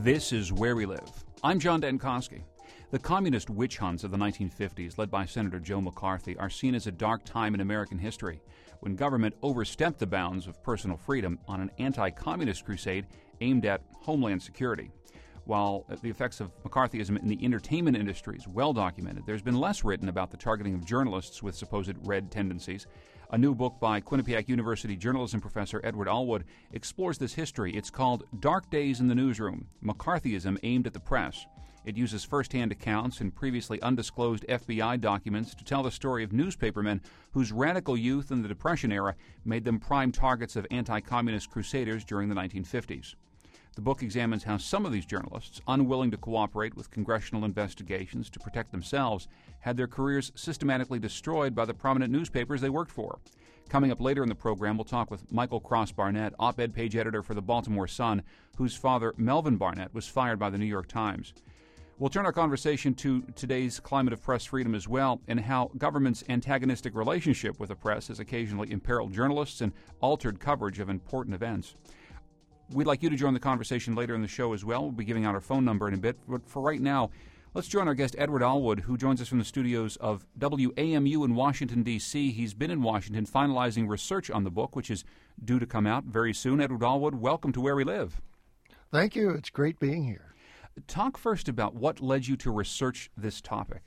This is Where We Live. I'm John Dankosky. The communist witch hunts of the 1950s, led by Senator Joe McCarthy, are seen as a dark time in American history, when government overstepped the bounds of personal freedom on an anti-communist crusade aimed at homeland security. While the effects of McCarthyism in the entertainment industry is well documented, there's been less written about the targeting of journalists with supposed red tendencies. A new book by Quinnipiac University journalism professor Edward Allwood explores this history. It's called Dark Days in the Newsroom: McCarthyism Aimed at the Press. It uses first-hand accounts and previously undisclosed FBI documents to tell the story of newspapermen whose radical youth in the Depression era made them prime targets of anti-communist crusaders during the 1950s. The book examines how some of these journalists, unwilling to cooperate with congressional investigations to protect themselves, had their careers systematically destroyed by the prominent newspapers they worked for. Coming up later in the program, we'll talk with Michael Cross Barnett, op-ed page editor for the Baltimore Sun, whose father, Melvin Barnett, was fired by the New York Times. We'll turn our conversation to today's climate of press freedom as well, and how government's antagonistic relationship with the press has occasionally imperiled journalists and altered coverage of important events. We'd like you to join the conversation later in the show as well. We'll be giving out our phone number in a bit. But for right now, let's join our guest, Edward Allwood, who joins us from the studios of WAMU in Washington, D.C. He's been in Washington finalizing research on the book, which is due to come out very soon. Edward Allwood, welcome to Where We Live. Thank you. It's great being here. Talk first about what led you to research this topic.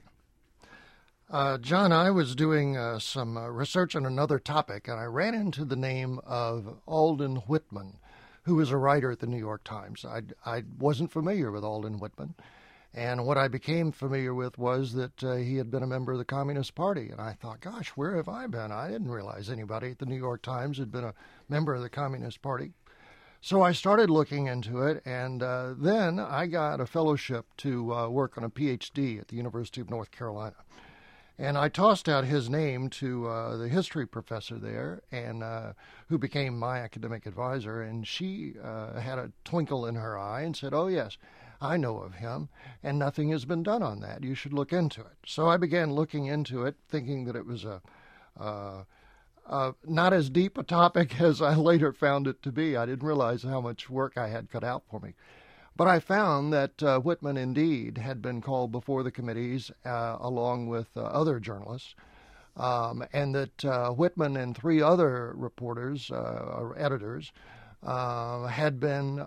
John, I was doing some research on another topic, and I ran into the name of Alden Whitman, who was a writer at the New York Times. I wasn't familiar with Alden Whitman, and what I became familiar with was that he had been a member of the Communist Party. And I thought, gosh, where have I been? I didn't realize anybody at the New York Times had been a member of the Communist Party. So I started looking into it, and then I got a fellowship to work on a PhD at the University of North Carolina. And I tossed out his name to the history professor there, and who became my academic advisor, and she had a twinkle in her eye and said, "Oh, yes, I know of him, and nothing has been done on that. You should look into it." So I began looking into it, thinking that it was not as deep a topic as I later found it to be. I didn't realize how much work I had cut out for me. But I found that Whitman indeed had been called before the committees along with other journalists, and that Whitman and three other reporters or editors had been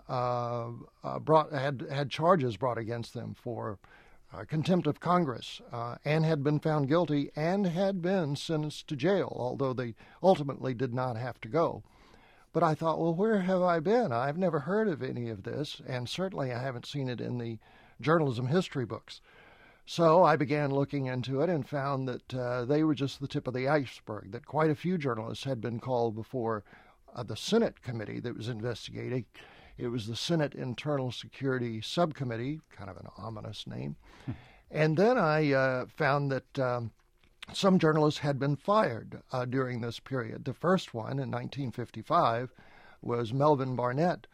had charges brought against them for contempt of Congress, and had been found guilty and had been sentenced to jail, although they ultimately did not have to go. But I thought, well, where have I been? I've never heard of any of this, and certainly I haven't seen it in the journalism history books. So I began looking into it and found that they were just the tip of the iceberg, that quite a few journalists had been called before the Senate committee that was investigating. It was the Senate Internal Security Subcommittee, kind of an ominous name. And then I found that some journalists had been fired during this period. The first one in 1955 was Melvin Barnett,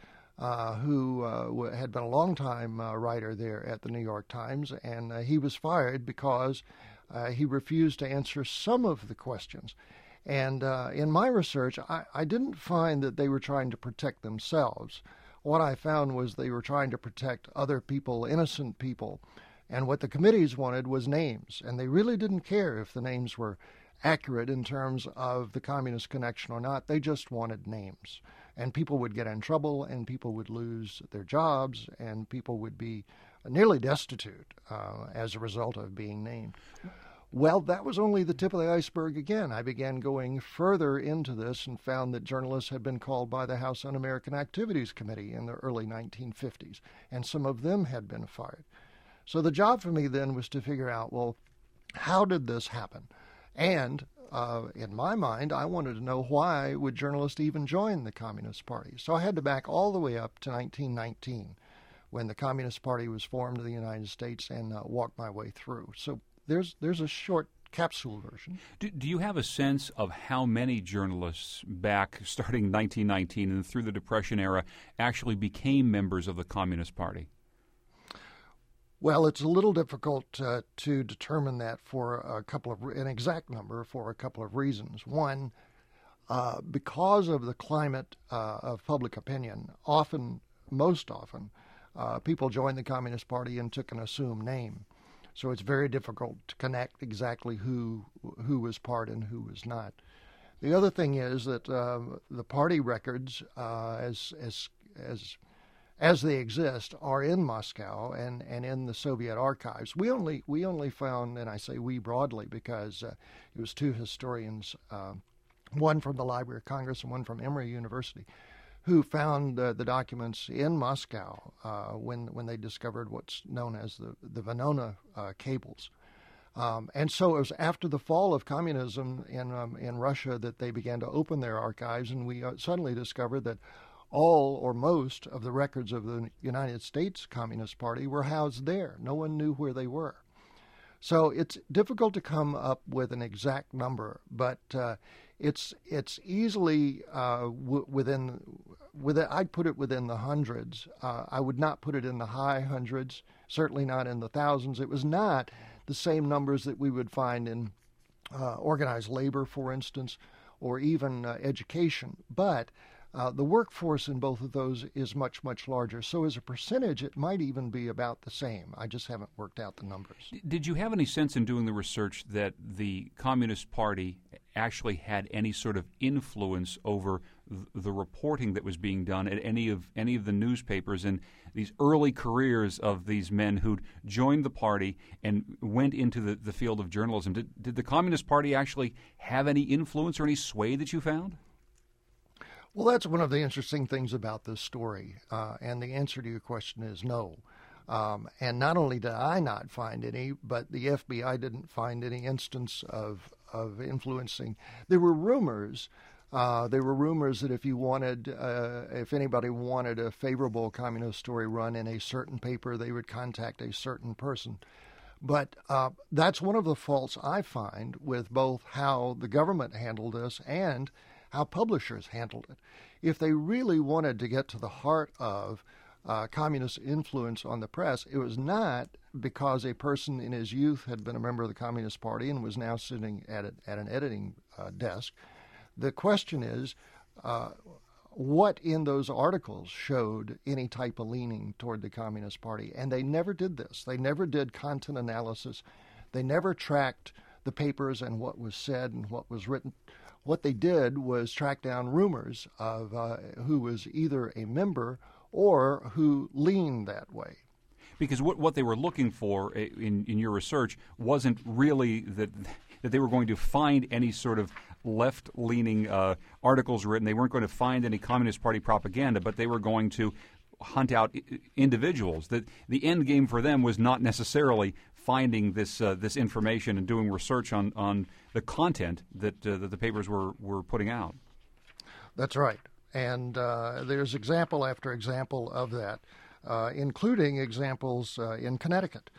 who had been a long-time writer there at the New York Times, and he was fired because he refused to answer some of the questions. And in my research, I didn't find that they were trying to protect themselves. What I found was they were trying to protect other people, innocent people. And what the committees wanted was names, and they really didn't care if the names were accurate in terms of the communist connection or not. They just wanted names. And people would get in trouble, and people would lose their jobs, and people would be nearly destitute as a result of being named. Well, that was only the tip of the iceberg again. I began going further into this and found that journalists had been called by the House Un-American Activities Committee in the early 1950s, and some of them had been fired. So the job for me then was to figure out, well, how did this happen? And in my mind, I wanted to know, why would journalists even join the Communist Party? So I had to back all the way up to 1919, when the Communist Party was formed in the United States, and walk my way through. So there's a short capsule version. Do you have a sense of how many journalists back starting 1919 and through the Depression era actually became members of the Communist Party? Well, it's a little difficult to determine that for an exact number for a couple of reasons. One, because of the climate of public opinion, most often, people joined the Communist Party and took an assumed name. So it's very difficult to connect exactly who was part and who was not. The other thing is that the party records, as they exist, are in Moscow and in the Soviet archives. We only found, and I say we broadly because it was two historians, one from the Library of Congress and one from Emory University, who found the documents in Moscow when they discovered what's known as the Venona cables. And so it was after the fall of communism in Russia that they began to open their archives, and we suddenly discovered that all or most of the records of the United States Communist Party were housed there. No one knew where they were. So it's difficult to come up with an exact number, but it's easily within. I'd put it within the hundreds. I would not put it in the high hundreds, certainly not in the thousands. It was not the same numbers that we would find in organized labor, for instance, or even education. But the workforce in both of those is much, much larger. So as a percentage, it might even be about the same. I just haven't worked out the numbers. Did you have any sense in doing the research that the Communist Party actually had any sort of influence over the reporting that was being done at any of the newspapers and these early careers of these men who'd joined the party and went into the field of journalism? Did the Communist Party actually have any influence or any sway that you found? Well, that's one of the interesting things about this story, and the answer to your question is no. And not only did I not find any, but the FBI didn't find any instance of influencing. There were rumors. That if anybody wanted a favorable communist story run in a certain paper, they would contact a certain person. But that's one of the faults I find with both how the government handled this and how publishers handled it. If they really wanted to get to the heart of communist influence on the press, it was not because a person in his youth had been a member of the Communist Party and was now sitting at an editing desk. The question is, what in those articles showed any type of leaning toward the Communist Party? And they never did this. They never did content analysis. They never tracked the papers and what was said and what was written. What they did was track down rumors of who was either a member or who leaned that way. Because what they were looking for in your research wasn't really that they were going to find any sort of left-leaning articles written. They weren't going to find any Communist Party propaganda, but they were going to hunt out individuals. That the end game for them was not necessarily finding this information and doing research on the content that the papers were putting out. That's right. And there's example after example of that, including examples in Connecticut.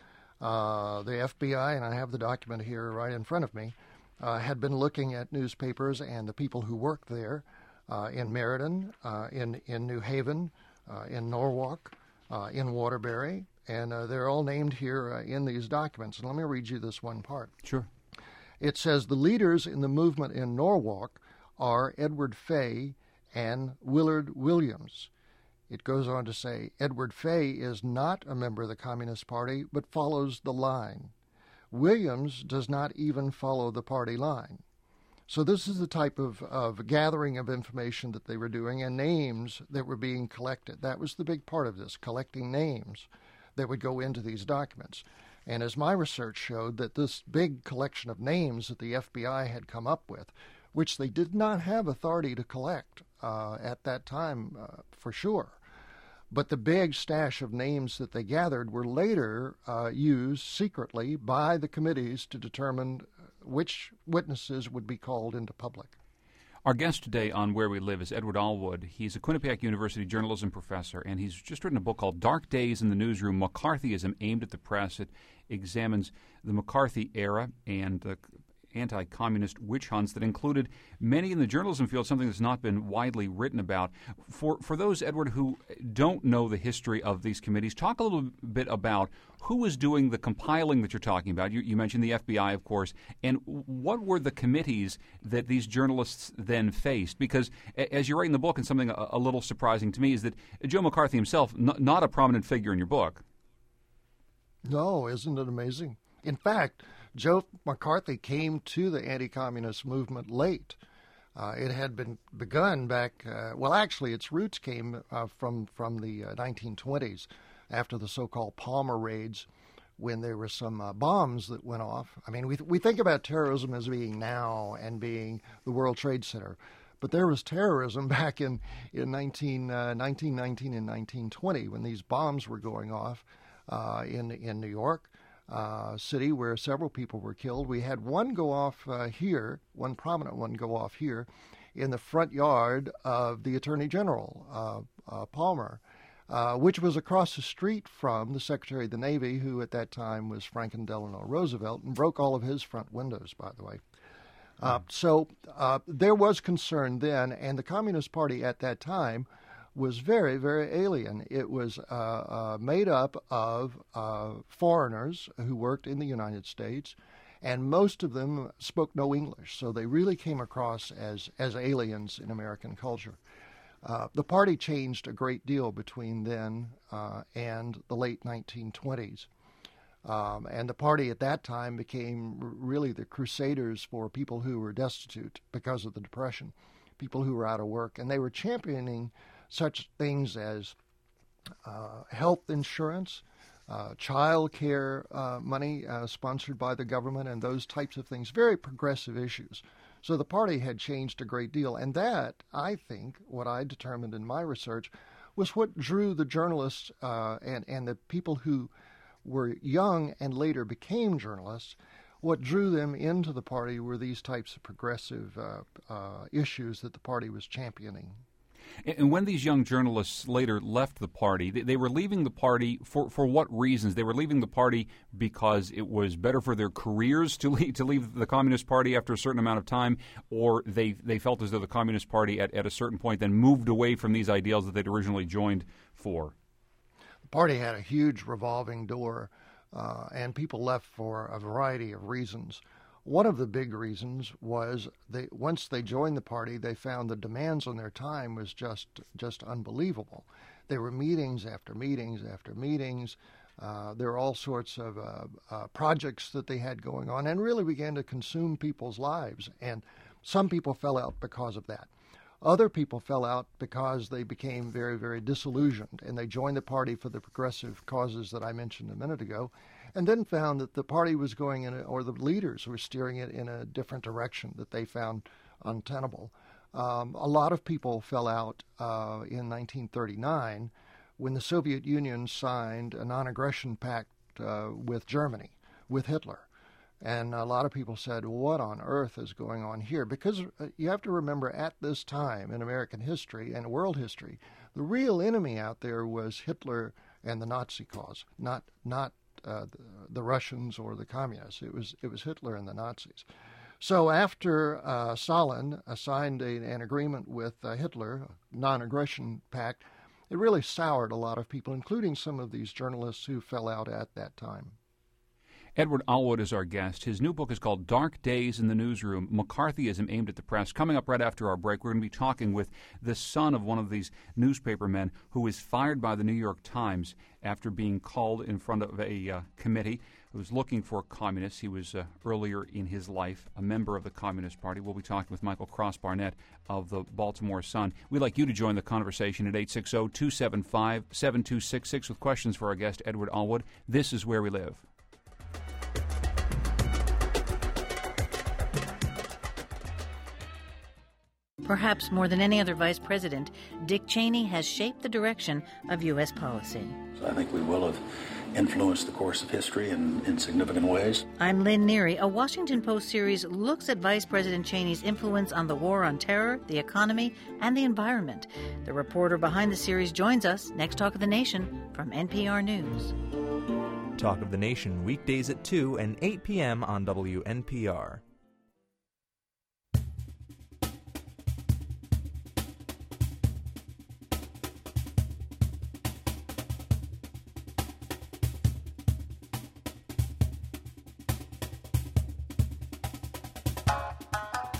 The FBI, and I have the document here right in front of me, had been looking at newspapers and the people who worked there in Meriden, in New Haven, in Norwalk, in Waterbury, and they're all named here in these documents. And let me read you this one part. Sure. It says, the leaders in the movement in Norwalk are Edward Fay and Willard Williams. It goes on to say, Edward Fay is not a member of the Communist Party, but follows the line. Williams does not even follow the party line. So this is the type of gathering of information that they were doing and names that were being collected. That was the big part of this, collecting names that would go into these documents. And as my research showed, that this big collection of names that the FBI had come up with, which they did not have authority to collect at that time for sure, but the big stash of names that they gathered were later used secretly by the committees to determine which witnesses would be called into public. Our guest today on Where We Live is Edward Allwood. He's a Quinnipiac University journalism professor, and he's just written a book called Dark Days in the Newsroom, McCarthyism Aimed at the Press. It examines the McCarthy era and anti-communist witch hunts that included many in the journalism field, something that's not been widely written about. For those, Edward, who don't know the history of these committees, talk a little bit about who was doing the compiling that you're talking about. You mentioned the FBI, of course, and what were the committees that these journalists then faced? Because as you write in the book, and something a little surprising to me is that Joe McCarthy himself, not a prominent figure in your book. No, isn't it amazing? In fact, Joe McCarthy came to the anti-communist movement late. It had been begun back, actually its roots came from the 1920s after the so-called Palmer raids, when there were some bombs that went off. I mean, we think about terrorism as being now and being the World Trade Center, but there was terrorism back in 1919 and 1920 when these bombs were going off in New York City, where several people were killed. We had one go off here, one prominent one go off here, in the front yard of the Attorney General, Palmer, which was across the street from the Secretary of the Navy, who at that time was Franklin Delano Roosevelt, and broke all of his front windows, by the way. So there was concern then, and the Communist Party at that time was very, very alien. It was made up of foreigners who worked in the United States, and most of them spoke no English, so they really came across as aliens in American culture. The party changed a great deal between then and the late 1920s. And the party at that time became really the crusaders for people who were destitute because of the Depression, people who were out of work. And they were championing such things as health insurance, child care money sponsored by the government, and those types of things, very progressive issues. So the party had changed a great deal, and that, I think, what I determined in my research, was what drew the journalists and the people who were young and later became journalists. What drew them into the party were these types of progressive issues that the party was championing. And when these young journalists later left the party, they were leaving the party for what reasons? They were leaving the party because it was better for their careers to leave the Communist Party after a certain amount of time, or they felt as though the Communist Party at a certain point then moved away from these ideals that they'd originally joined for? The party had a huge revolving door, and people left for a variety of reasons. One of the big reasons was once they joined the party, they found the demands on their time was just unbelievable. There were meetings after meetings after meetings. There were all sorts of projects that they had going on, and really began to consume people's lives. And some people fell out because of that. Other people fell out because they became very, very disillusioned, and they joined the party for the progressive causes that I mentioned a minute ago, and then found that the party was going or the leaders were steering it in a different direction that they found untenable. A lot of people fell out in 1939 when the Soviet Union signed a non-aggression pact with Germany, with Hitler. And a lot of people said, what on earth is going on here? Because you have to remember, at this time in American history and world history, the real enemy out there was Hitler and the Nazi cause, not the Russians or the communists. It was Hitler and the Nazis. So after Stalin signed an agreement with Hitler, a non-aggression pact, it really soured a lot of people, including some of these journalists who fell out at that time. Edward Allwood is our guest. His new book is called Dark Days in the Newsroom, McCarthyism Aimed at the Press. Coming up right after our break, we're going to be talking with the son of one of these newspapermen who was fired by the New York Times after being called in front of a committee who was looking for communists. He was earlier in his life a member of the Communist Party. We'll be talking with Michael Cross Barnett of the Baltimore Sun. We'd like you to join the conversation at 860-275-7266 with questions for our guest, Edward Allwood. This is Where We Live. Perhaps more than any other vice president, Dick Cheney has shaped the direction of U.S. policy. So I think we will have influenced the course of history in significant ways. I'm Lynn Neary. A Washington Post series looks at Vice President Cheney's influence on the war on terror, the economy, and the environment. The reporter behind the series joins us next. Talk of the Nation from NPR News. Talk of the Nation, weekdays at 2 and 8 p.m. on WNPR.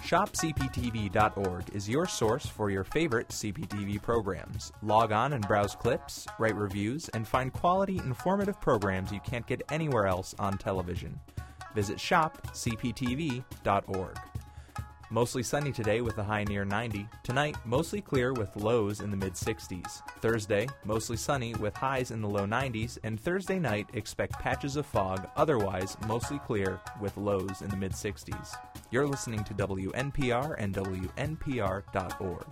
ShopCPTV.org is your source for your favorite CPTV programs. Log on and browse clips, write reviews, and find quality, informative programs you can't get anywhere else on television. Visit ShopCPTV.org. Mostly sunny today with a high near 90. Tonight, mostly clear with lows in the mid-60s. Thursday, mostly sunny with highs in the low 90s. And Thursday night, expect patches of fog, otherwise mostly clear with lows in the mid-60s. You're listening to WNPR and WNPR.org.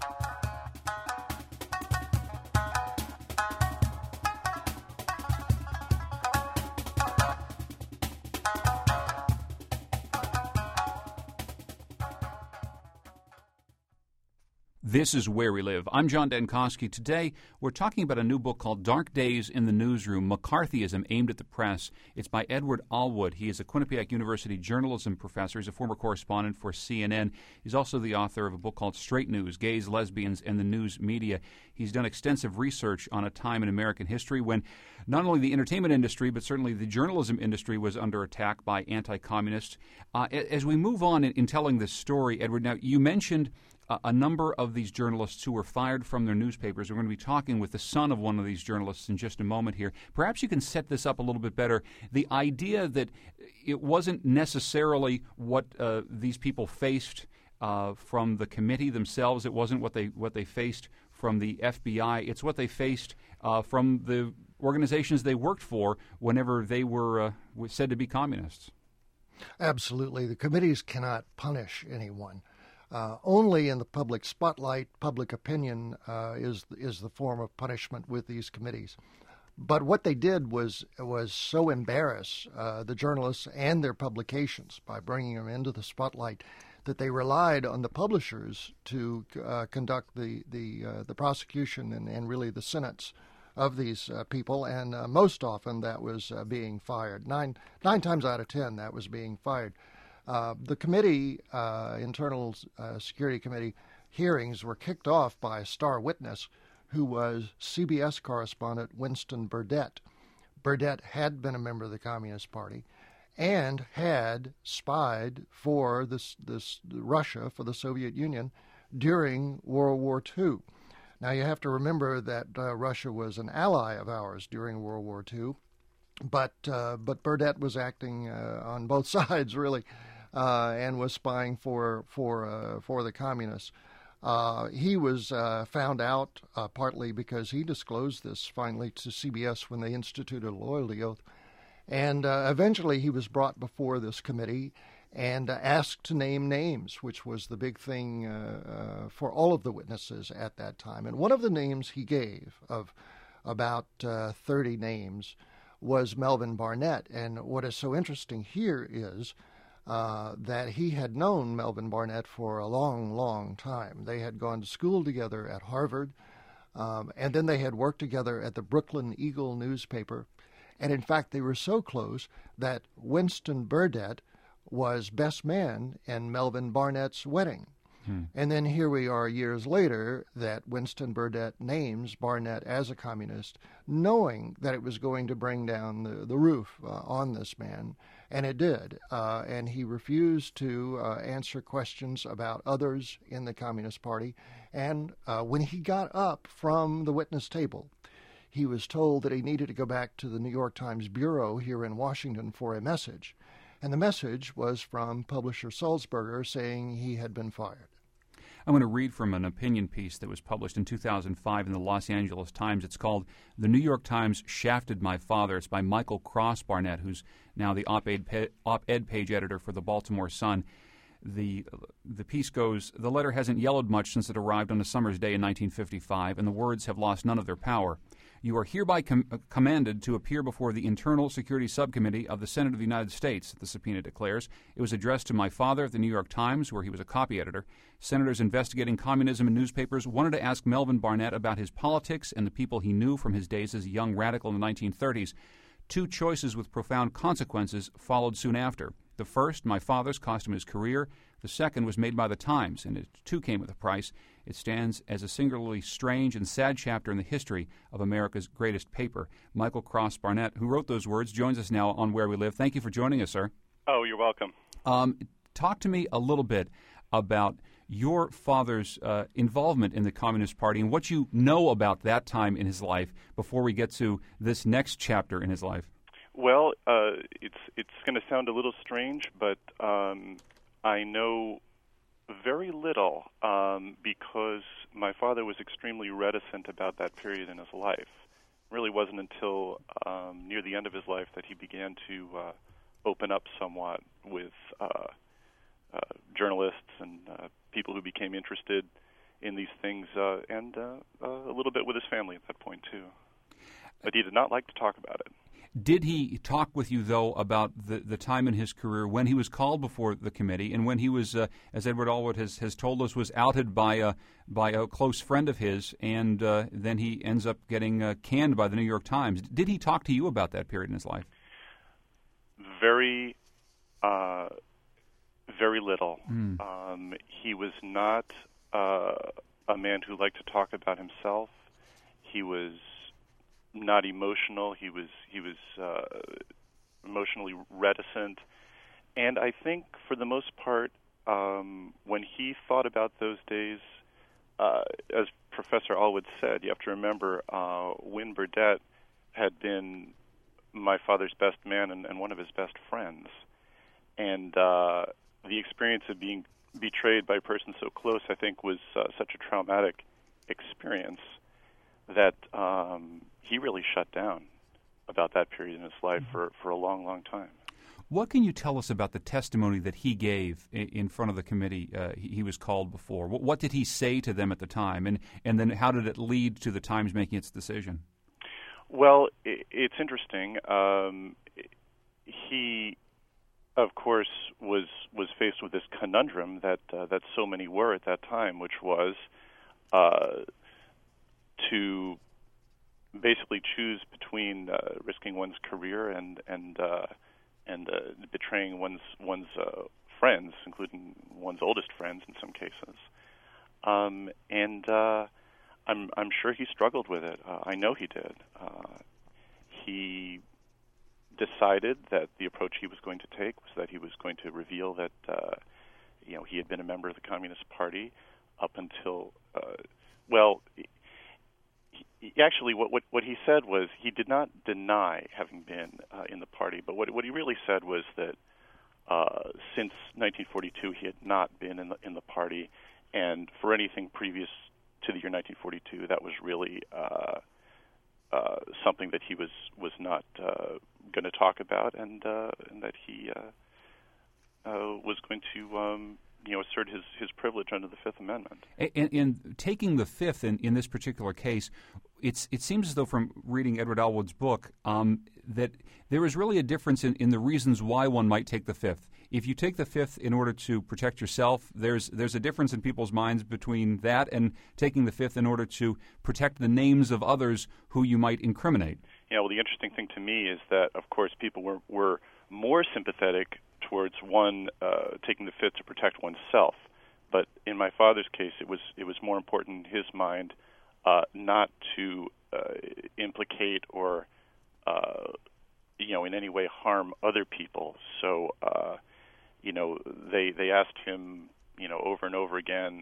This is Where We Live. I'm John Dankosky. Today, we're talking about a new book called Dark Days in the Newsroom, McCarthyism Aimed at the Press. It's by Edward Allwood. He is a Quinnipiac University journalism professor. He's a former correspondent for CNN. He's also the author of a book called Straight News, Gays, Lesbians, and the News Media. He's done extensive research on a time in American history when not only the entertainment industry, but certainly the journalism industry was under attack by anti-communists. As we move on in telling this story, Edward, now you mentioned a number of these journalists who were fired from their newspapers. We're going to be talking with the son of one of these journalists in just a moment here. Perhaps you can set this up a little bit better. The idea that it wasn't necessarily what these people faced from the committee themselves. It wasn't what they faced from the FBI. It's what they faced from the organizations they worked for whenever they were said to be communists. Absolutely. The committees cannot punish anyone. Only in the public spotlight, public opinion is the form of punishment with these committees. But what they did was so embarrass the journalists and their publications by bringing them into the spotlight that they relied on the publishers to conduct the prosecution and really the sentence of these people. And most often that was being fired. Nine times out of 10, that was being fired. The committee, Internal Security Committee hearings were kicked off by a star witness who was CBS correspondent Winston Burdett. Burdett had been a member of the Communist Party and had spied for Russia, for the Soviet Union, during World War II. Now, you have to remember that Russia was an ally of ours during World War II, but Burdett was acting on both sides, really. And was spying for the communists. He was found out partly because he disclosed this finally to CBS when they instituted a loyalty oath, and eventually he was brought before this committee and asked to name names, which was the big thing for all of the witnesses at that time. And one of the names he gave, of about 30 names, was Melvin Barnett. And what is so interesting here is that he had known Melvin Barnett for a long, long time. They had gone to school together at Harvard, and then they had worked together at the Brooklyn Eagle newspaper. And in fact, they were so close that Winston Burdett was best man in Melvin Barnett's wedding. And then here we are years later that Winston Burdett names Barnett as a communist, knowing that it was going to bring down the roof on this man. And it did. And he refused to answer questions about others in the Communist Party. And when he got up from the witness table, he was told that he needed to go back to the New York Times bureau here in Washington for a message. And the message was from publisher Sulzberger saying he had been fired. I'm going to read from an opinion piece that was published in 2005 in the Los Angeles Times. It's called "The New York Times Shafted My Father." It's by Michael Cross Barnett, who's now the op-ed page editor for the Baltimore Sun. The piece goes, "The letter hasn't yellowed much since it arrived on a summer's day in 1955, and the words have lost none of their power. You are hereby commanded to appear before the Internal Security Subcommittee of the Senate of the United States," the subpoena declares. It was addressed to my father at the New York Times, where he was a copy editor. Senators investigating communism in newspapers wanted to ask Melvin Barnett about his politics and the people he knew from his days as a young radical in the 1930s. Two choices with profound consequences followed soon after. The first, my father's, cost him his career. The second was made by the Times, and it too came with a price. It stands as a singularly strange and sad chapter in the history of America's greatest paper. Michael Cross Barnett, who wrote those words, joins us now on Where We Live. Thank you for joining us, sir. Oh, you're welcome. Talk to me a little bit about your father's involvement in the Communist Party and what you know about that time in his life before we get to this next chapter in his life. Well, it's going to sound a little strange, but I know very little because my father was extremely reticent about that period in his life. It really wasn't until near the end of his life that he began to open up somewhat with journalists and people who became interested in these things, and a little bit with his family at that point, too. But he did not like to talk about it. Did he talk with you, though, about the time in his career when he was called before the committee and when he was, as Edward Allwood has told us, was outed by a close friend of his, and then he ends up getting canned by the New York Times? Did he talk to you about that period in his life? Very little. He was not a man who liked to talk about himself. He was not emotional. He was emotionally reticent, and I think for the most part, when he thought about those days, as Professor Allwood said, you have to remember Win Burdett had been my father's best man and one of his best friends, and the experience of being betrayed by a person so close, I think, was such a traumatic experience that he really shut down about that period in his life for a long, long time. What can you tell us about the testimony that he gave in front of the committee he was called before? What did he say to them at the time, and then how did it lead to the Times making its decision? Well, it's interesting. He, of course, was faced with this conundrum that so many were at that time, which was to basically choose between risking one's career and betraying one's friends, including one's oldest friends in some cases. I'm sure he struggled with it. I know he did. He decided that the approach he was going to take was that he was going to reveal that he had been a member of the Communist Party up until actually, what he said was he did not deny having been in the party, but what he really said was that since 1942 he had not been in the party, and for anything previous to the year 1942, that was really something that he was not going to talk about, and that he was going to assert his privilege under the Fifth Amendment. And taking the Fifth in this particular case, it seems as though from reading Edward Allwood's book that there is really a difference in the reasons why one might take the Fifth. If you take the Fifth in order to protect yourself, there's a difference in people's minds between that and taking the Fifth in order to protect the names of others who you might incriminate. Yeah, well, the interesting thing to me is that, of course, people were more sympathetic towards one taking the Fifth to protect oneself. But in my father's case, it was more important in his mind not to implicate or in any way harm other people. So they asked him over and over again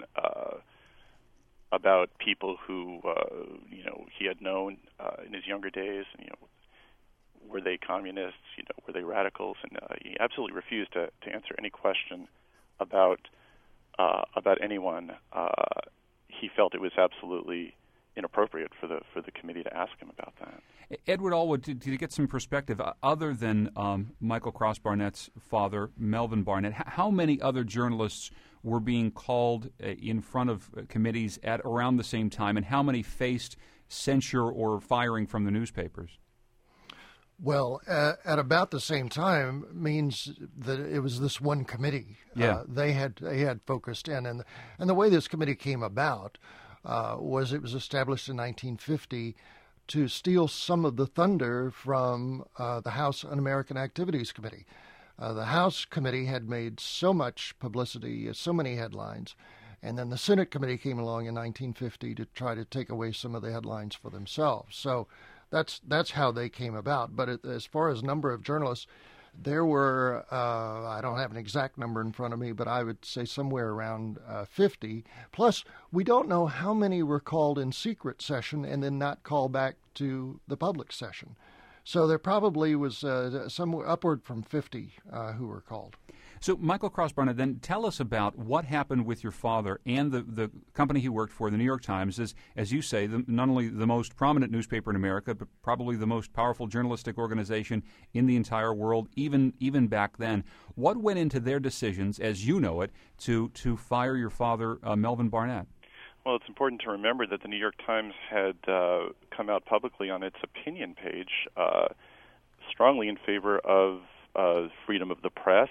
about people who he had known in his younger days, and were they communists? Were they radicals? And he absolutely refused to answer any question about anyone. He felt it was absolutely inappropriate for the committee to ask him about that. Edward Allwood, to get some perspective, other than Michael Cross Barnett's father, Melvin Barnett, how many other journalists were being called in front of committees at around the same time, and how many faced censure or firing from the newspapers? Well, at about the same time means that it was this one committee. Yeah. They had focused in, and the way this committee came about was it was established in 1950 to steal some of the thunder from the House Un-American Activities Committee. The House committee had made so much publicity, so many headlines, and then the Senate committee came along in 1950 to try to take away some of the headlines for themselves. So that's how they came about. But as far as number of journalists, There were, I don't have an exact number in front of me, but I would say somewhere around 50. Plus, we don't know how many were called in secret session and then not called back to the public session. So there probably was somewhere upward from 50 who were called. So, Michael Cross-Barnett, then tell us about what happened with your father and the company he worked for, the New York Times, as you say, not only the most prominent newspaper in America, but probably the most powerful journalistic organization in the entire world, even back then. What went into their decisions, as you know it, to fire your father, Melvin Barnett? Well, it's important to remember that the New York Times had come out publicly on its opinion page strongly in favor of freedom of the press,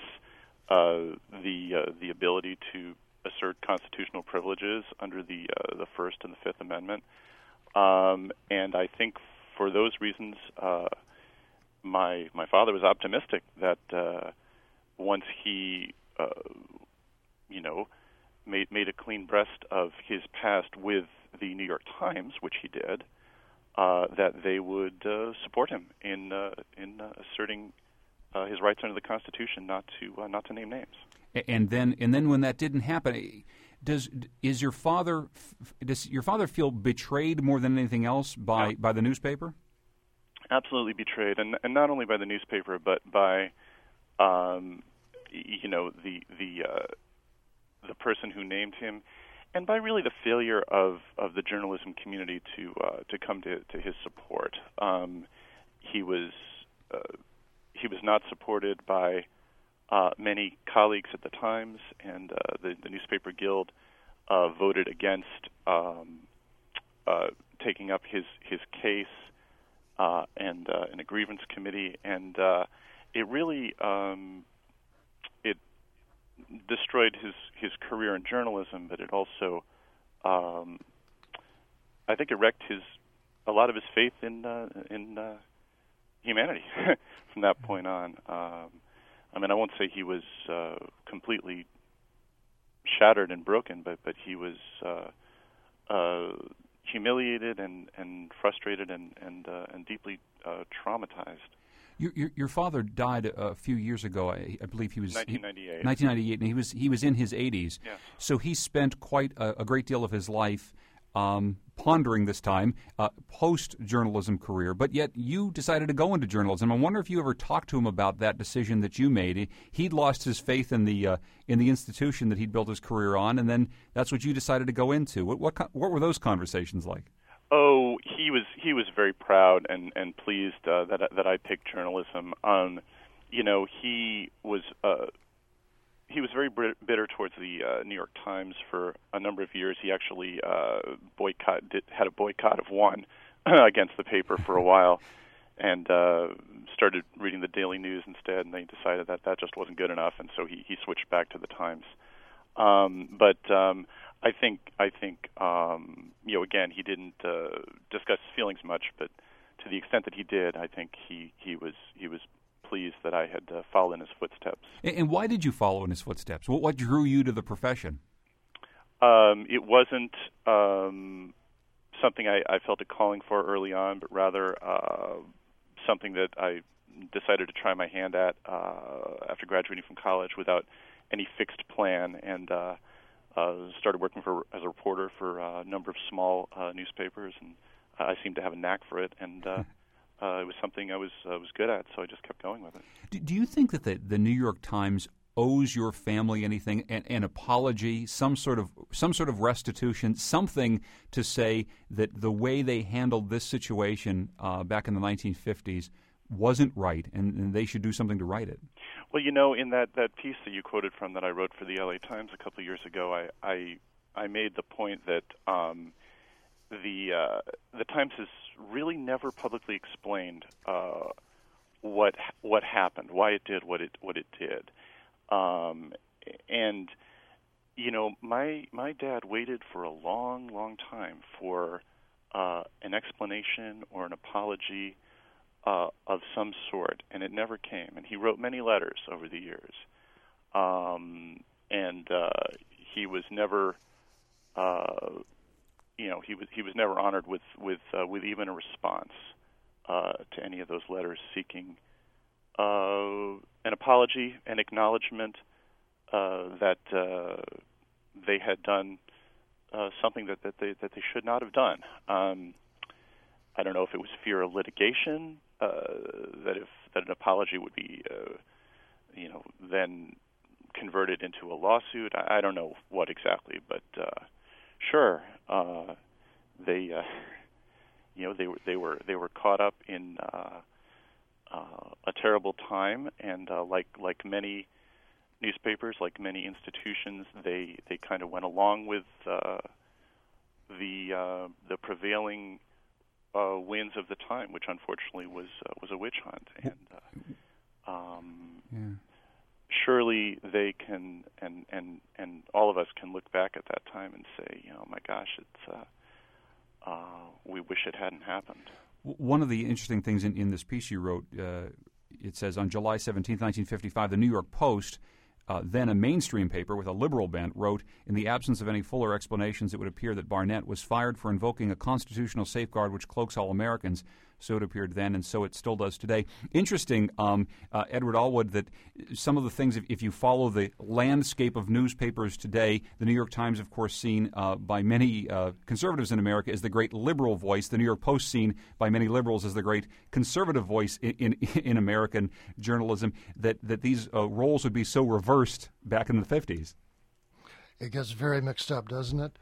the ability to assert constitutional privileges under the First and the Fifth Amendment, and I think for those reasons, my father was optimistic that once he, made a clean breast of his past with the New York Times, which he did, that they would support him in asserting his rights under the Constitution, not to name names. And then when that didn't happen, does your father feel betrayed more than anything else by the newspaper? Absolutely betrayed, and not only by the newspaper, but by the person who named him, and by really the failure of the journalism community to come to his support. He was not supported by many colleagues at the Times, and the Newspaper Guild voted against taking up his case and in a grievance committee, and it really it destroyed his career in journalism, but it also I think it wrecked a lot of his faith in humanity from that point on. I won't say he was completely shattered and broken, but he was humiliated and frustrated and deeply traumatized. Your father died a few years ago. I believe he was 1998. 1998, and he was in his 80s. Yes. So he spent quite a great deal of his life pondering this time post-journalism career. But yet you decided to go into journalism. I wonder if you ever talked to him about that decision that you made. He'd lost his faith in the institution that he'd built his career on, and then that's what you decided to go into. What were those conversations like? Oh, he was very proud and pleased that I picked journalism. He was very bitter towards the New York Times for a number of years. He actually had a boycott of one against the paper for a while, and started reading the Daily News instead. And they decided that just wasn't good enough, and so he switched back to the Times. I think again, he didn't discuss his feelings much, but to the extent that he did, I think he was pleased that I had followed in his footsteps. And why did you follow in his footsteps? What drew you to the profession? It wasn't something I felt a calling for early on, but rather something that I decided to try my hand at after graduating from college without any fixed plan, and started working as a reporter for a number of small newspapers, and I seemed to have a knack for it, and it was something I was good at, so I just kept going with it. Do you think that the New York Times owes your family anything, an apology, some sort of restitution, something to say that the way they handled this situation back in the 1950s wasn't right, and they should do something to right it? Well, in that piece that you quoted from that I wrote for the LA Times a couple of years ago, I made the point that the Times has really never publicly explained what happened, why it did what it did, and my dad waited for a long time for an explanation or an apology of some sort, and it never came. And he wrote many letters over the years, and he was never. He was never honored with even a response to any of those letters seeking an apology, an acknowledgement that they had done something that they should not have done. I don't know if it was fear of litigation, that an apology would be, then converted into a lawsuit. I don't know what exactly, but sure, they were caught up in a terrible time, and like many newspapers, like many institutions, they kind of went along with the prevailing winds of the time, which unfortunately was a witch hunt, and surely they can, and all of us can look back at that time and say, my gosh, it's we wish it hadn't happened. One of the interesting things in this piece you wrote, it says, on July 17, 1955, the New York Post, then a mainstream paper with a liberal bent, wrote, in the absence of any fuller explanations, it would appear that Barnett was fired for invoking a constitutional safeguard which cloaks all Americans. So it appeared then, and so it still does today. Interesting, Edward Allwood, that some of the things, if you follow the landscape of newspapers today, the New York Times, of course, seen by many conservatives in America as the great liberal voice, the New York Post seen by many liberals as the great conservative voice in American journalism, that these roles would be so reversed back in the 50s. It gets very mixed up, doesn't it?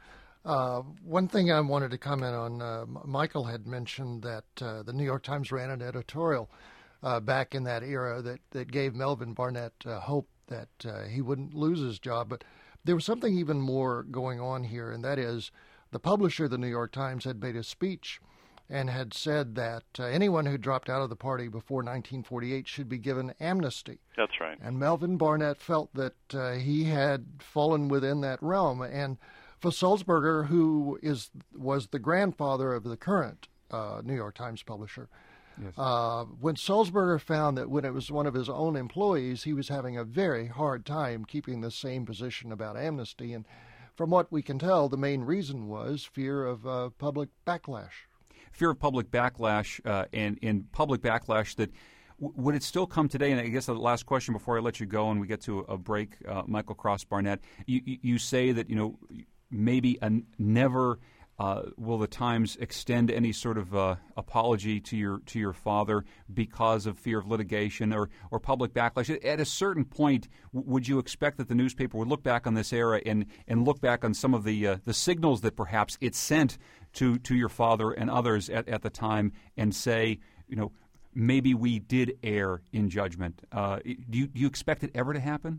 One thing I wanted to comment on, Michael had mentioned that the New York Times ran an editorial back in that era that gave Melvin Barnett hope that he wouldn't lose his job. But there was something even more going on here, and that is the publisher of the New York Times had made a speech and had said that anyone who dropped out of the party before 1948 should be given amnesty. That's right. And Melvin Barnett felt that he had fallen within that realm. And for Sulzberger, who was the grandfather of the current New York Times publisher, yes. When Sulzberger found that when it was one of his own employees, he was having a very hard time keeping the same position about amnesty. And from what we can tell, the main reason was fear of public backlash. Fear of public backlash, and public backlash that would it still come today? And I guess the last question before I let you go and we get to a break, Michael Cross Barnett, you say that, maybe never will the Times extend any sort of apology to your father because of fear of litigation or public backlash. At a certain point, would you expect that the newspaper would look back on this era and look back on some of the signals that perhaps it sent to your father and others at the time and say, maybe we did err in judgment? Do you expect it ever to happen?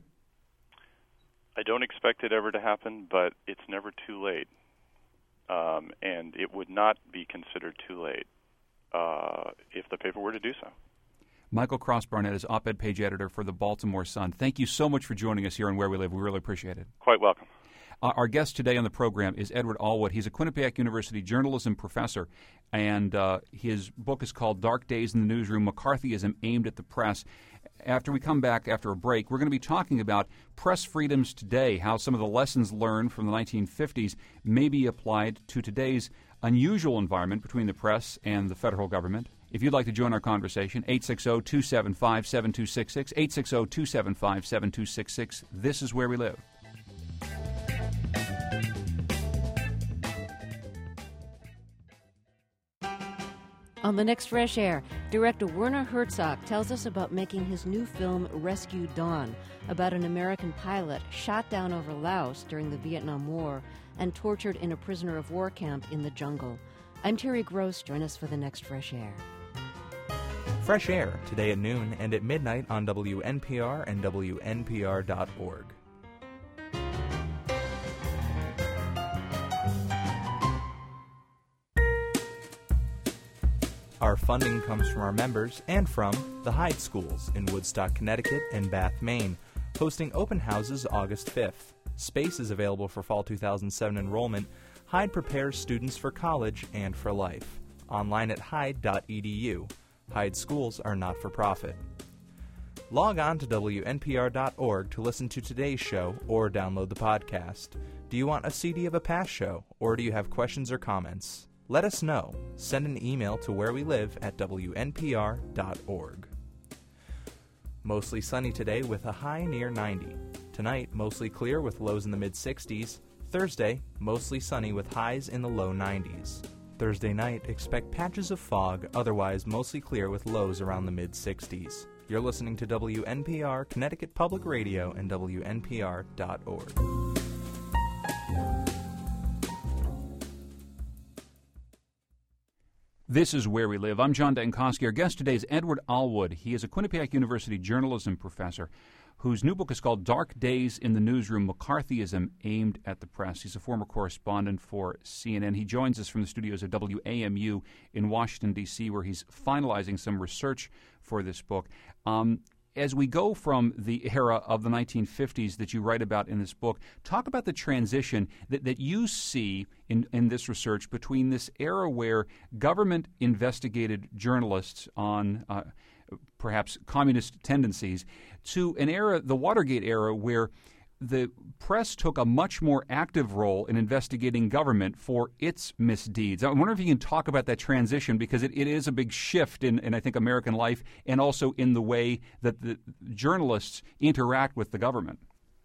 I don't expect it ever to happen, but it's never too late. And it would not be considered too late if the paper were to do so. Michael Cross Barnett is op-ed page editor for the Baltimore Sun. Thank you so much for joining us here on Where We Live. We really appreciate it. Quite welcome. Our guest today on the program is Edward Allwood. He's a Quinnipiac University journalism professor, and his book is called Dark Days in the Newsroom, McCarthyism Aimed at the Press. After we come back after a break, we're going to be talking about press freedoms today, how some of the lessons learned from the 1950s may be applied to today's unusual environment between the press and the federal government. If you'd like to join our conversation, 860-275-7266, 860-275-7266. This is Where We Live. On the next Fresh Air, director Werner Herzog tells us about making his new film Rescue Dawn, about an American pilot shot down over Laos during the Vietnam War and tortured in a prisoner of war camp in the jungle. I'm Terry Gross. Join us for the next Fresh Air. Fresh Air, today at noon and at midnight on WNPR and WNPR.org. Our funding comes from our members and from the Hyde Schools in Woodstock, Connecticut and Bath, Maine, hosting open houses August 5th. Space is available for fall 2007 enrollment. Hyde prepares students for college and for life. Online at hyde.edu. Hyde Schools are not-for-profit. Log on to WNPR.org to listen to today's show or download the podcast. Do you want a CD of a past show, or do you have questions or comments? Let us know. Send an email to wherewelive@WNPR.org. Mostly sunny today with a high near 90. Tonight, mostly clear with lows in the mid-60s. Thursday, mostly sunny with highs in the low 90s. Thursday night, expect patches of fog, otherwise mostly clear with lows around the mid-60s. You're listening to WNPR, Connecticut Public Radio, and WNPR.org. This is Where We Live. I'm John Dankosky. Our guest today is Edward Allwood. He is a Quinnipiac University journalism professor whose new book is called Dark Days in the Newsroom, McCarthyism Aimed at the Press. He's a former correspondent for CNN. He joins us from the studios of WAMU in Washington, D.C., where he's finalizing some research for this book. As we go from the era of the 1950s that you write about in this book, talk about the transition that you see in this research between this era where government investigated journalists on perhaps communist tendencies to an era, the Watergate era, where the press took a much more active role in investigating government for its misdeeds. I wonder if you can talk about that transition, because it is a big shift in I think, American life, and also in the way that the journalists interact with the government.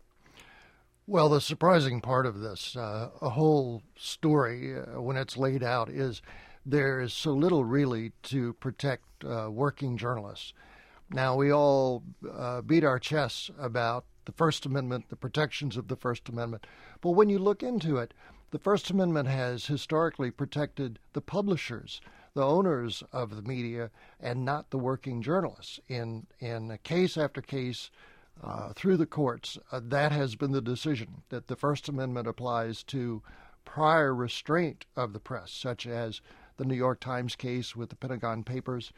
Well, the surprising part of this, a whole story, when it's laid out, is there is so little really to protect working journalists. Now, we all beat our chests about the First Amendment, the protections of the First Amendment. But when you look into it, the First Amendment has historically protected the publishers, the owners of the media, and not the working journalists. In case after case through the courts, that has been the decision, that the First Amendment applies to prior restraint of the press, such as the New York Times case with the Pentagon Papers.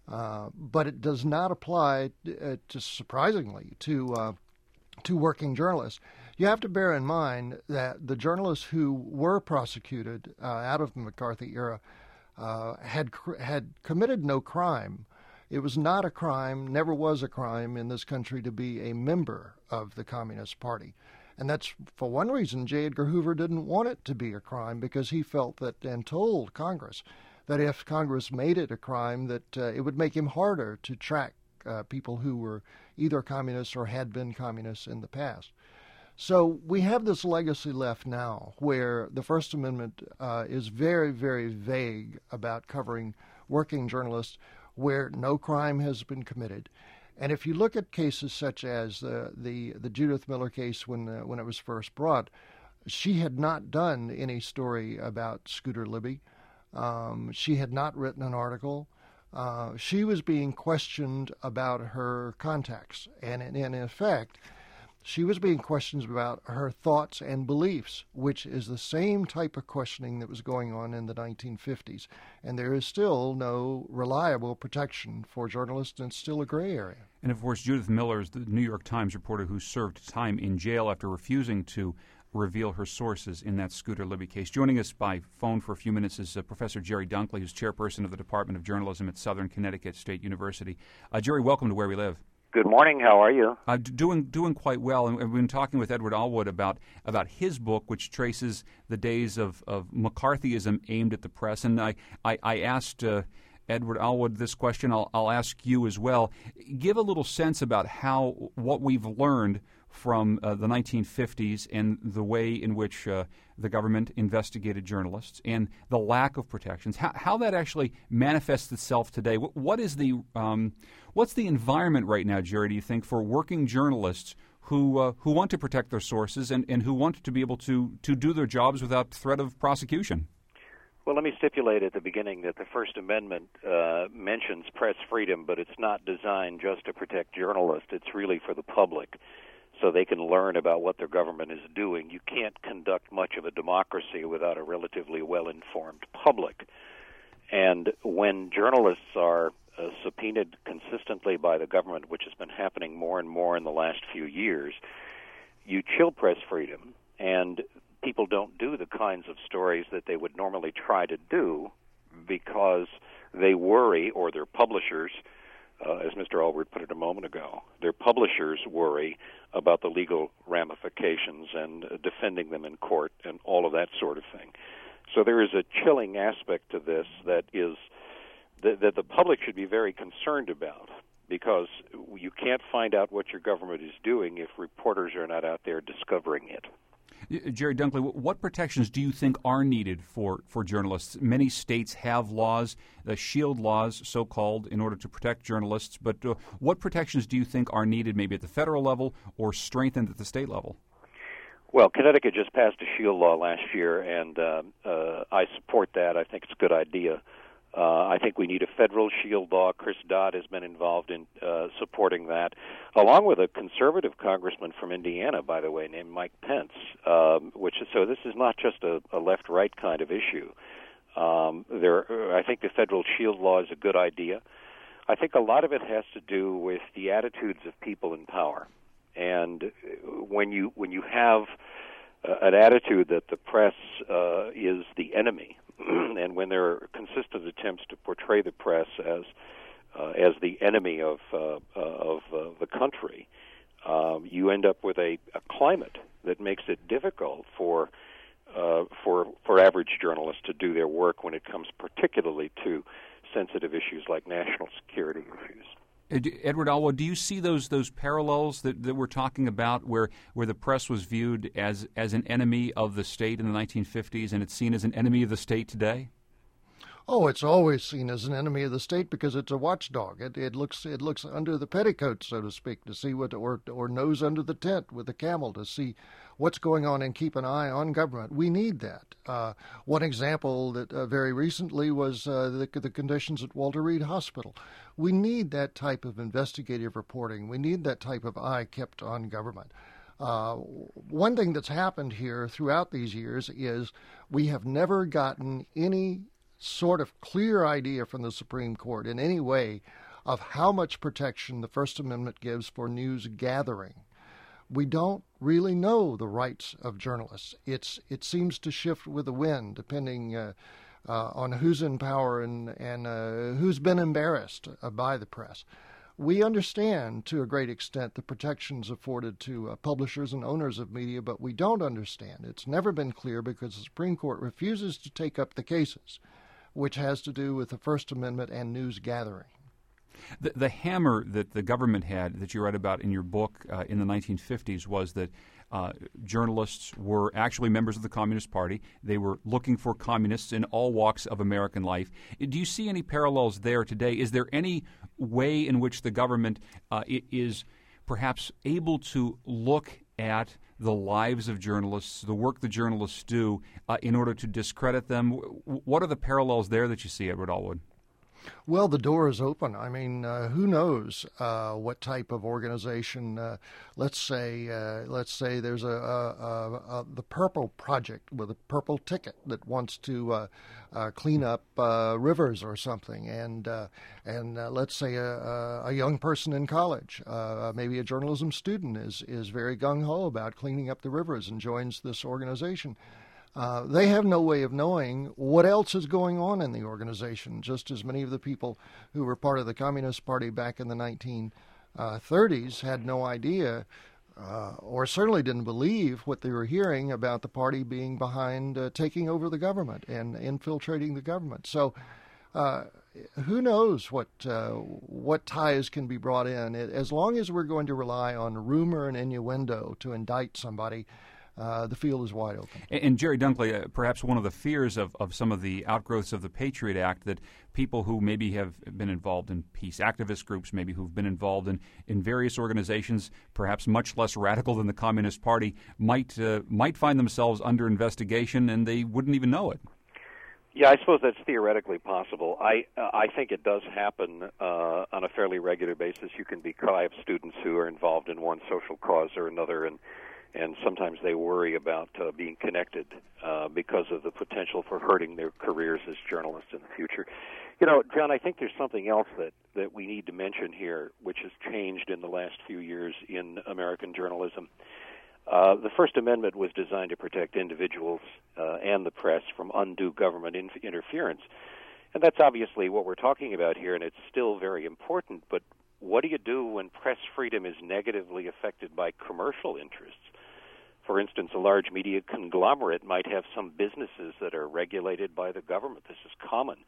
But it does not apply, just surprisingly, to working journalists. You have to bear in mind that the journalists who were prosecuted out of the McCarthy era had committed no crime. It was not a crime, never was a crime in this country to be a member of the Communist Party. And that's, for one reason, J. Edgar Hoover didn't want it to be a crime, because he felt that, and told Congress, that if Congress made it a crime, that it would make him harder to track people who were either communists or had been communists in the past. So we have this legacy left now where the First Amendment is very, very vague about covering working journalists where no crime has been committed. And if you look at cases such as the Judith Miller case when it was first brought, she had not done any story about Scooter Libby. She had not written an article. She was being questioned about her contacts, and in effect, she was being questioned about her thoughts and beliefs, which is the same type of questioning that was going on in the 1950s. And there is still no reliable protection for journalists, and it's still a gray area. And of course, Judith Miller is the New York Times reporter who served time in jail after refusing to reveal her sources in that Scooter Libby case. Joining us by phone for a few minutes is Professor Jerry Dunkley, who's chairperson of the Department of Journalism at Southern Connecticut State University. Jerry, welcome to Where We Live. Good morning. How are you? Doing quite well. And we've been talking with Edward Allwood about his book, which traces the days of McCarthyism aimed at the press. And I asked Edward Allwood this question. I'll ask you as well. Give a little sense about what we've learned from the 1950s and the way in which the government investigated journalists and the lack of protections. How that actually manifests itself today. What's the environment right now, Jerry, do you think, for working journalists who want to protect their sources and who want to be able to do their jobs without threat of prosecution? Well, let me stipulate at the beginning that the First Amendment mentions press freedom, but it's not designed just to protect journalists. It's really for the public, so they can learn about what their government is doing. You can't conduct much of a democracy without a relatively well-informed public. And when journalists are subpoenaed consistently by the government, which has been happening more and more in the last few years, you chill press freedom, and people don't do the kinds of stories that they would normally try to do because they worry, or their publishers, as Mr. Allwood put it a moment ago, their publishers worry about the legal ramifications and defending them in court and all of that sort of thing. So there is a chilling aspect to this that the public should be very concerned about. because you can't find out what your government is doing if reporters are not out there discovering it. Jerry Dunkley, what protections do you think are needed for journalists? Many states have laws, shield laws, so-called, in order to protect journalists. But what protections do you think are needed maybe at the federal level or strengthened at the state level? Well, Connecticut just passed a shield law last year, and I support that. I think it's a good idea. I think we need a federal shield law. Chris Dodd has been involved in supporting that, along with a conservative congressman from Indiana, by the way, named Mike Pence. So this is not just a left-right kind of issue. I think the federal shield law is a good idea. I think a lot of it has to do with the attitudes of people in power, and when you have an attitude that the press is the enemy. And when there are consistent attempts to portray the press as the enemy of the country, you end up with a climate that makes it difficult for average journalists to do their work when it comes particularly to sensitive issues like national security issues. Edward Alwood, do you see those parallels that we're talking about where the press was viewed as an enemy of the state in the 1950s and it's seen as an enemy of the state today? Oh, it's always seen as an enemy of the state because it's a watchdog. It looks under the petticoat, so to speak, to see what, or nose under the tent with the camel to see what's going on and keep an eye on government. We need that. One example that very recently was the conditions at Walter Reed Hospital. We need that type of investigative reporting. We need that type of eye kept on government. One thing that's happened here throughout these years is we have never gotten any sort of clear idea from the Supreme Court in any way of how much protection the First Amendment gives for news gathering. We don't really know the rights of journalists. It seems to shift with the wind, depending on who's in power and who's been embarrassed by the press. We understand to a great extent the protections afforded to publishers and owners of media, but we don't understand. It's never been clear because the Supreme Court refuses to take up the cases, which has to do with the First Amendment and news gathering. The hammer that the government had that you write about in your book in the 1950s was that journalists were actually members of the Communist Party. They were looking for communists in all walks of American life. Do you see any parallels there today? Is there any way in which the government is perhaps able to look at the lives of journalists, the work the journalists do, in order to discredit them? What are the parallels there that you see, Edward Alwood? Well, the door is open. I mean, who knows what type of organization? Let's say there's the Purple Project with a purple ticket that wants to clean up rivers or something, and let's say a young person in college, maybe a journalism student, is very gung ho about cleaning up the rivers and joins this organization. They have no way of knowing what else is going on in the organization, just as many of the people who were part of the Communist Party back in the 1930s had no idea or certainly didn't believe what they were hearing about the party being behind taking over the government and infiltrating the government. So who knows what ties can be brought in. As long as we're going to rely on rumor and innuendo to indict somebody, the field is wide open. And Jerry Dunkley, perhaps one of the fears of some of the outgrowths of the Patriot Act, that people who maybe have been involved in peace activist groups, maybe who've been involved in various organizations, perhaps much less radical than the Communist Party, might find themselves under investigation and they wouldn't even know it. Yeah, I suppose that's theoretically possible. I think it does happen on a fairly regular basis. You can I have students who are involved in one social cause or another, and sometimes they worry about being connected because of the potential for hurting their careers as journalists in the future. You know, John, I think there's something else that we need to mention here, which has changed in the last few years in American journalism. The First Amendment was designed to protect individuals and the press from undue government interference. And that's obviously what we're talking about here, and it's still very important. But what do you do when press freedom is negatively affected by commercial interests? For instance, a large media conglomerate might have some businesses that are regulated by the government. This is common.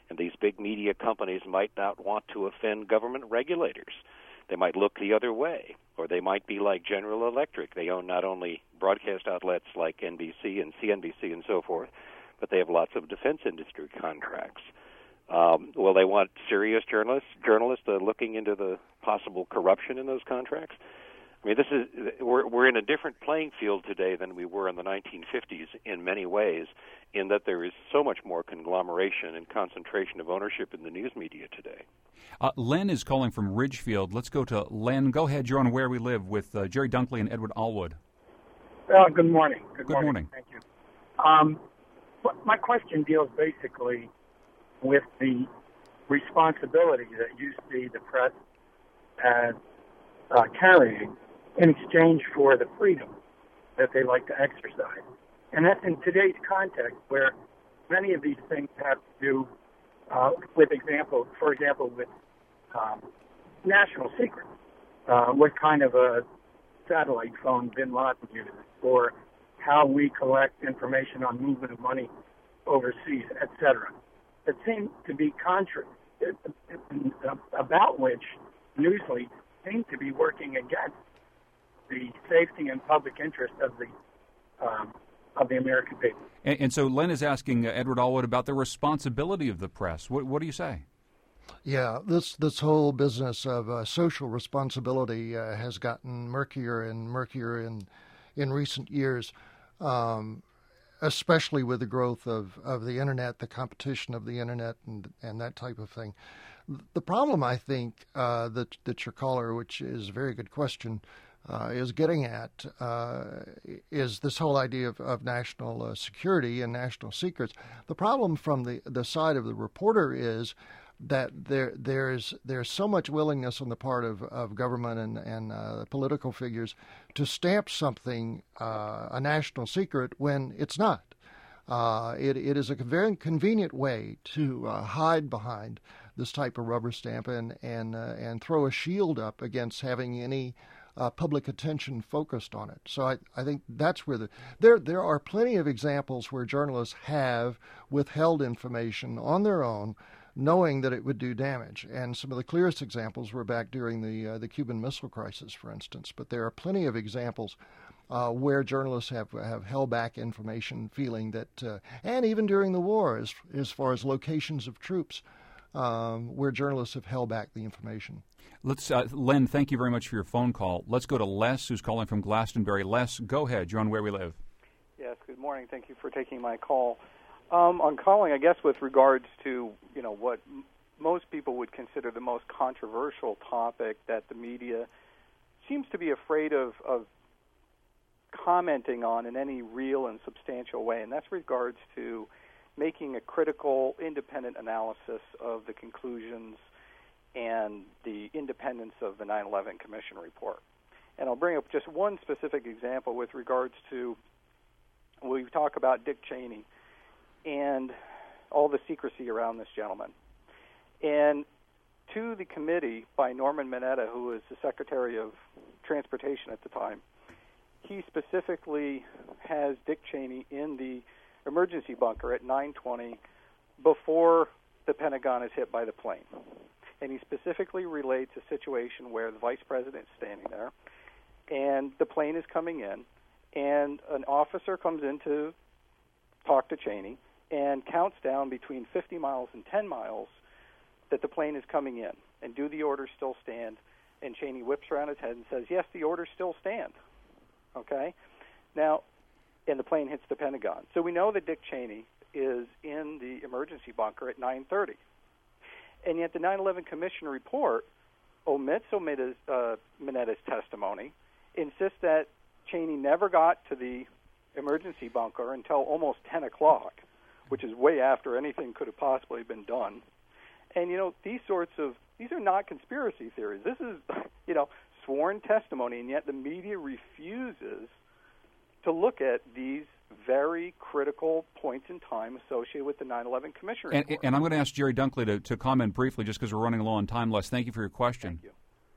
And these big media companies might not want to offend government regulators. They might look the other way, or they might be like General Electric. They own not only broadcast outlets like NBC and CNBC and so forth, but they have lots of defense industry contracts. Will they want serious journalists looking into the possible corruption in those contracts? I mean, we're in a different playing field today than we were in the 1950s in many ways, in that there is so much more conglomeration and concentration of ownership in the news media today. Len is calling from Ridgefield. Let's go to Len. Go ahead. You're on Where We Live with Jerry Dunkley and Edward Allwood. Good morning. Good morning. Thank you. My question deals basically with the responsibility that you see the press as carrying in exchange for the freedom that they like to exercise. And that's in today's context, where many of these things have to do with national secrets. What kind of a satellite phone Bin Laden uses, or how we collect information on movement of money overseas, etc. That seem to be about which Newsweek seem to be working against the safety and public interest of the American people. And so Len is asking Edward Allwood about the responsibility of the press. What do you say? Yeah, this whole business of social responsibility has gotten murkier and murkier in recent years, especially with the growth of the Internet, the competition of the Internet, and that type of thing. The problem, I think, that your caller, which is a very good question, is getting at is this whole idea of national security and national secrets. The problem from the side of the reporter is that there's so much willingness on the part of government and political figures to stamp something a national secret when it's not. It is a very convenient way to hide behind this type of rubber stamp and throw a shield up against having any public attention focused on it. So I think that's where there are plenty of examples where journalists have withheld information on their own, knowing that it would do damage. And some of the clearest examples were back during the Cuban Missile Crisis, for instance. But there are plenty of examples where journalists have held back information, feeling that, and even during the war, as far as locations of troops, where journalists have held back the information. Let's, Len, thank you very much for your phone call. Let's go to Les, who's calling from Glastonbury. Les, go ahead. You're on Where We Live. Yes, good morning. Thank you for taking my call. I'm calling, I guess, with regards to, what most people would consider the most controversial topic that the media seems to be afraid of commenting on in any real and substantial way, and that's regards to making a critical, independent analysis of the conclusions and the independence of the 9/11 Commission report. And I'll bring up just one specific example with regards to, we talk about Dick Cheney and all the secrecy around this gentleman. And to the committee by Norman Mineta, who was the Secretary of Transportation at the time, he specifically has Dick Cheney in the emergency bunker at 9:20 before the Pentagon is hit by the plane. And he specifically relates a situation where the vice president is standing there, and the plane is coming in, and an officer comes in to talk to Cheney and counts down between 50 miles and 10 miles that the plane is coming in. And do the orders still stand? And Cheney whips around his head and says, yes, the orders still stand. Okay? Now, and the plane hits the Pentagon. So we know that Dick Cheney is in the emergency bunker at 9:30. And yet the 9/11 Commission report omits Mineta's testimony, insists that Cheney never got to the emergency bunker until almost 10 o'clock, which is way after anything could have possibly been done. And, these are not conspiracy theories. This is, sworn testimony, and yet the media refuses to look at these very critical points in time associated with the 9/11 Commission report. And I'm going to ask Jerry Dunkley to comment briefly, just because we're running low on time. Les, thank you for your question. Thank you.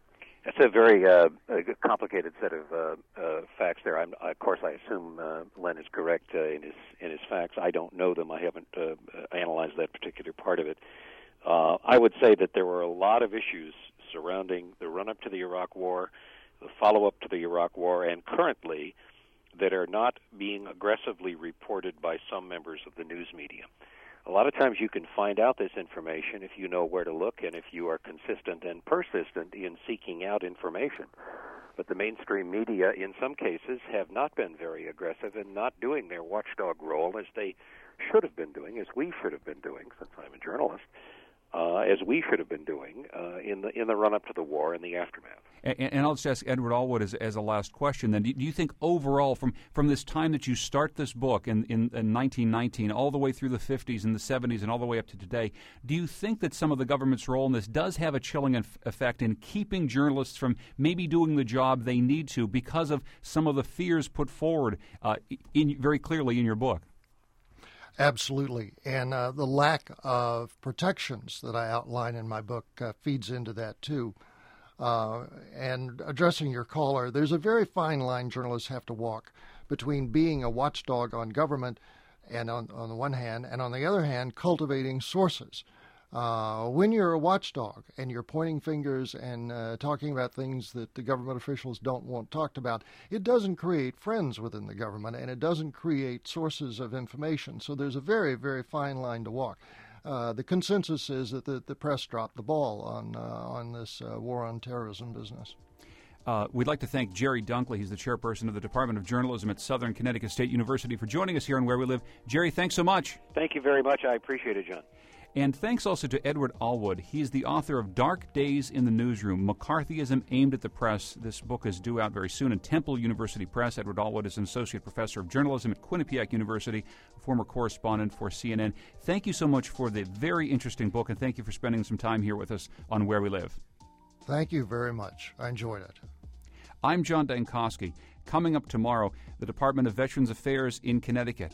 That's a very complicated set of facts there. Of course, I assume Len is correct in his facts. I don't know them. I haven't analyzed that particular part of it. I would say that there were a lot of issues surrounding the run-up to the Iraq War, the follow-up to the Iraq War, and currently that are not being aggressively reported by some members of the news media. A lot of times you can find out this information if you know where to look and if you are consistent and persistent in seeking out information. But the mainstream media, in some cases, have not been very aggressive in not doing their watchdog role as they should have been doing, as we should have been doing, since I'm a journalist, as we should have been doing in the run-up to the war and the aftermath. And I'll just ask Edward Allwood as a last question then. Do you think overall, from this time that you start this book in 1919 all the way through the 50s and the 70s and all the way up to today, do you think that some of the government's role in this does have a chilling effect in keeping journalists from maybe doing the job they need to because of some of the fears put forward very clearly in your book? Absolutely. And the lack of protections that I outline in my book feeds into that, too. And addressing your caller, there's a very fine line journalists have to walk between being a watchdog on government and on the one hand, and on the other hand, cultivating sources. When you're a watchdog and you're pointing fingers and talking about things that the government officials don't want talked about, it doesn't create friends within the government, and it doesn't create sources of information. So there's a very, very fine line to walk. The consensus is that the press dropped the ball on this war on terrorism business. We'd like to thank Jerry Dunkley. He's the chairperson of the Department of Journalism at Southern Connecticut State University for joining us here on Where We Live. Jerry, thanks so much. Thank you very much. I appreciate it, John. And thanks also to Edward Allwood. He's the author of Dark Days in the Newsroom, McCarthyism Aimed at the Press. This book is due out very soon in Temple University Press. Edward Allwood is an associate professor of journalism at Quinnipiac University, a former correspondent for CNN. Thank you so much for the very interesting book, and thank you for spending some time here with us on Where We Live. Thank you very much. I enjoyed it. I'm John Dankosky. Coming up tomorrow, the Department of Veterans Affairs in Connecticut.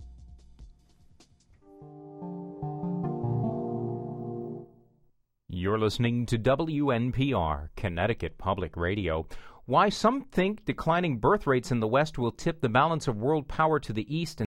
You're listening to WNPR, Connecticut Public Radio. Why some think declining birth rates in the West will tip the balance of world power to the East